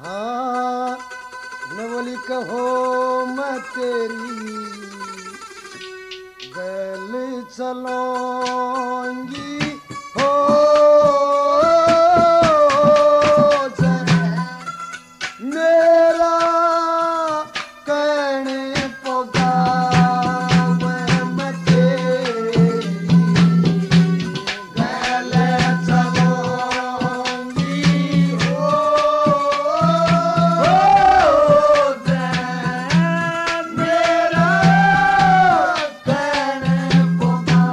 हाँ न बोली कहो मैं तेरी गल चलूंगी हो मेरा कहने पोगा मैं तेरी गल चलूंगी हो मेरा कहने पोगा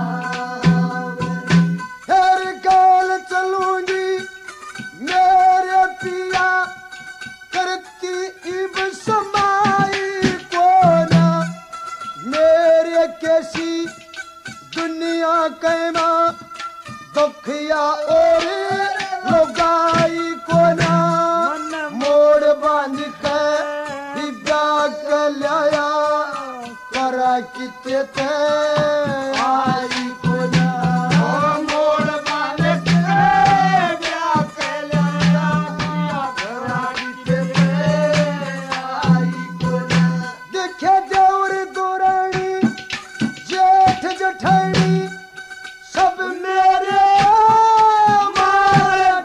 फिर गल चलूंगी मेरे पिया करती इब समाई को ना मेरे कैसी दुनिया कैमा दुखिया और लोगाई को ना मोड़ बांध के दिव्या कल्याया करा किते ते आई को ना मोड़ बांध के दिव्या कल्याया करा किते ते आई को ना देखे देवर दोरानी जेठ जठानी सब मेरे मारे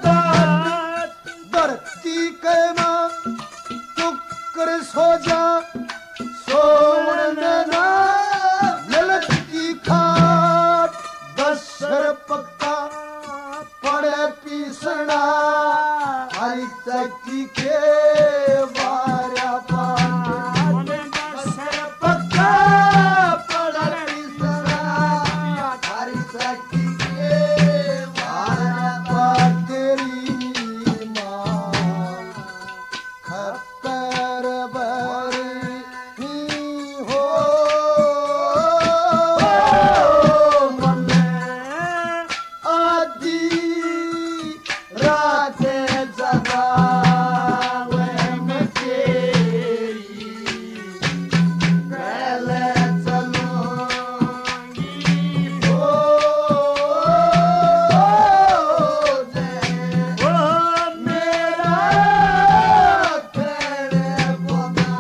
धरती के माँ टुकर सो जा सोन देना मिलत की खाट दसर पक्का पड़े पीसना हरी चक्की के बारा पाट दसर पक्का पड़े पीसना हरी चक्की के बारा पाट तेरी माँ खप्पर बरनी हो आधी रात जगावे मैं तेरी गल चलूंगी हो मेरा कहने पोगा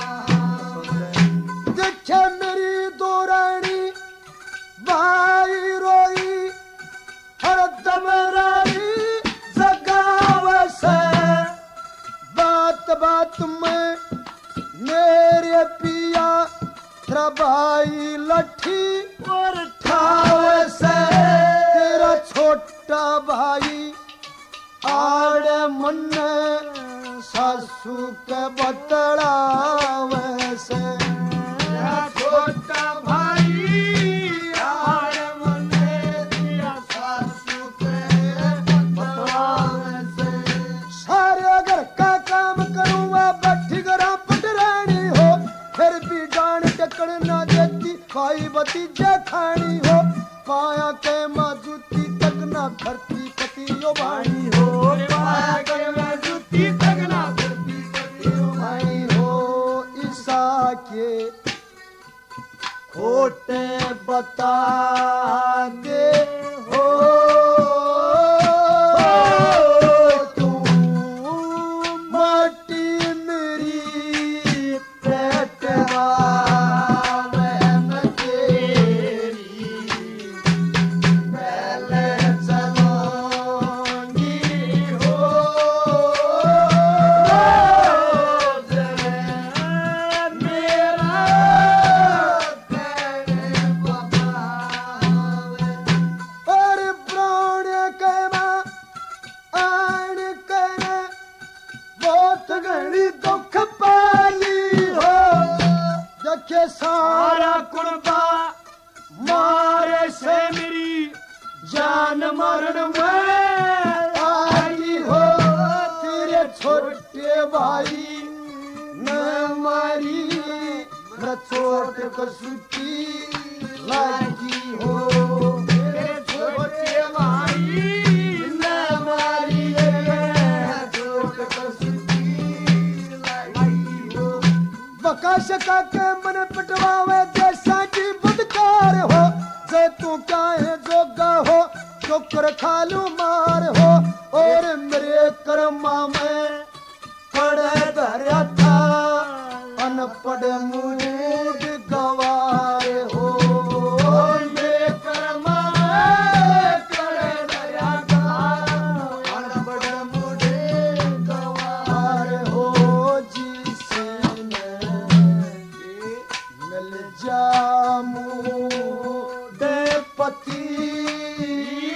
देखे मेरी दो रानी भाई रोई हर दम रानी जगावे से बात बात में मेरे पिया तेरा भाई लठी और ठावे से तेरा छोटा भाई आड़े मन सासू के बतड़ावे से तेरा छोटा भाई आड़े मन सासू के बतड़ावे से सारे घर का काम करूँगा बैठी गरा पटरानी हो फिर भी डांड टकड़ ना देती भाई भतीजा खानी हो पाया के मजूती तक ना धरती पतियो भाई हो पाया के मजूती तक ना धरती पतियो भाई हो ईसा के खोटे बता दे हो तू माटी मेरी पेटवा में तेरी गल चलूंगी हो मेरा कहने पोगा और प्राण के माँ आन करे बहुत घड़ी दुख पाली हो देखे सारा कुर्बा मारे से मेरी जान मरण में आई हो तेरे छोटे भाई न मारी न चोट कसूती लागी हो तेरे छोटे भाई न मारी न चोट कसूती लागी हो बकाश का के मन पटवावे जैसा की बुदकार हो जे तू क्या है जोगा हो चोकर खालू मार हो और मेरे कर्मा में पड़ अनपढ़ मूड गवार हो ये कर्मा करे दया अनपढ़ मूड गवार हो जिसने मिल जा